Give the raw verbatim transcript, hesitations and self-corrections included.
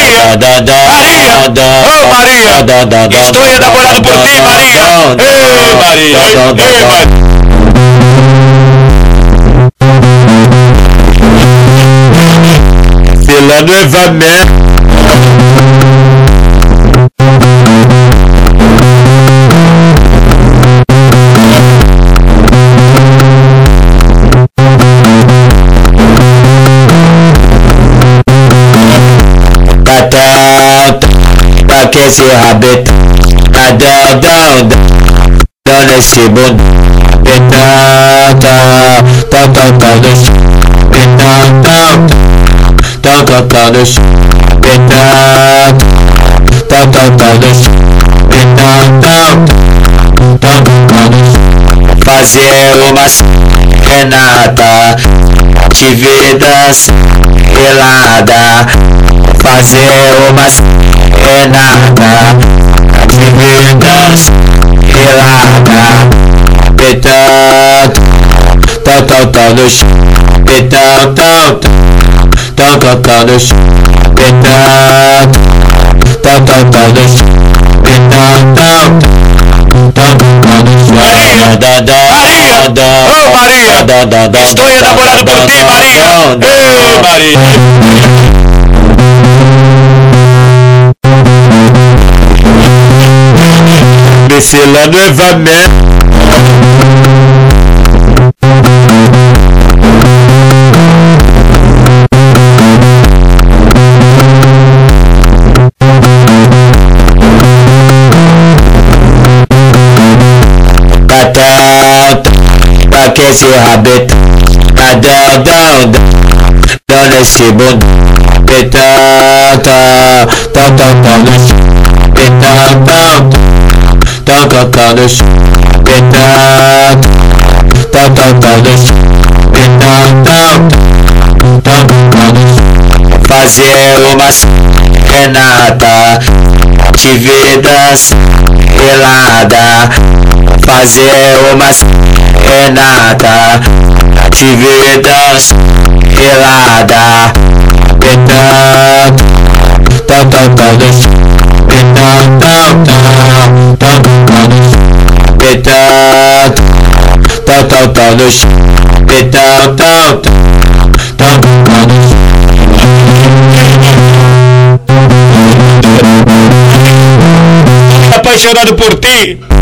Maria, Maria, ô Maria, estou enamorado por ti, Maria. Ei, Maria, ei, Maria. Pela novamente. Pra que esse rabeta? Adão, dão, dão nesse mundo. Petata, tão, tão, tão no chão. Petata, tão, tão, tão no chão. Petata, tão, tão, tão no chão. Petata, tão, tão, tão no chão. Fazer uma renata, atividade pelada. Fazer uma renata, atividade pelada. Petando, tão, tão, tão no chão. Petando, tão, tão, tão, tão no chão. Petando, tão, tão, tão no chão. Petando, tão, tão no chão. Maria, ô Maria, estou enamorado por ti, Maria. Ei, Maria. Pela novamente. Batata, pra que esse rabeta? Adão, dão, dão nesse mundo. Petata, tão, tão, tão no chão. Petata, tão, tão, tão no chão. Petata, tão, tão, tão no chão. Petata, tão, tão no chão. Fazer uma renata, atividade pelada. Fazer uma renata, atividade pelada. Petata, tão, tão, tão no chão. Petata, tão, tão, tão no chão. Petata, tão, tão, tão no chão. Petata, tão, tão no chão. Apaixonado por ti.